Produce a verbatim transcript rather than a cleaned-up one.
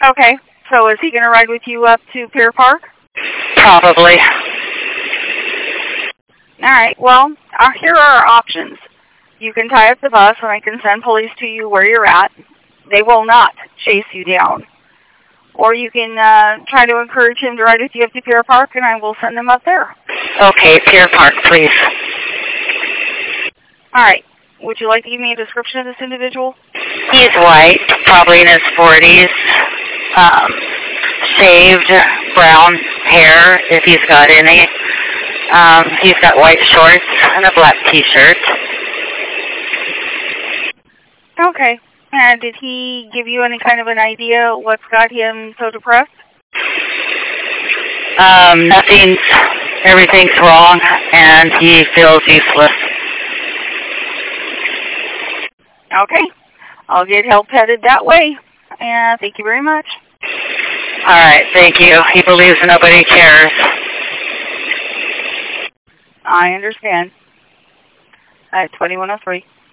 Okay. So is he going to ride with you up to Pier Park? Probably. All right. Well, uh, here are our options. You can tie up the bus, and I can send police to you where you're at. They will not chase you down. Or you can uh, try to encourage him to ride with you up to Pier Park, and I will send him up there. Okay, Pier Park, please. All right. Would you like to give me a description of this individual? He's white, probably in his forties. Um, shaved, brown hair, if he's got any. Um, he's got white shorts and a black T-shirt. Okay. And did he give you any kind of an idea what's got him so depressed? Um, nothing's, everything's wrong, and he feels useless. Okay. I'll get help headed that way. And thank you very much. All right, thank you. He believes nobody cares. I understand. At twenty-one oh three.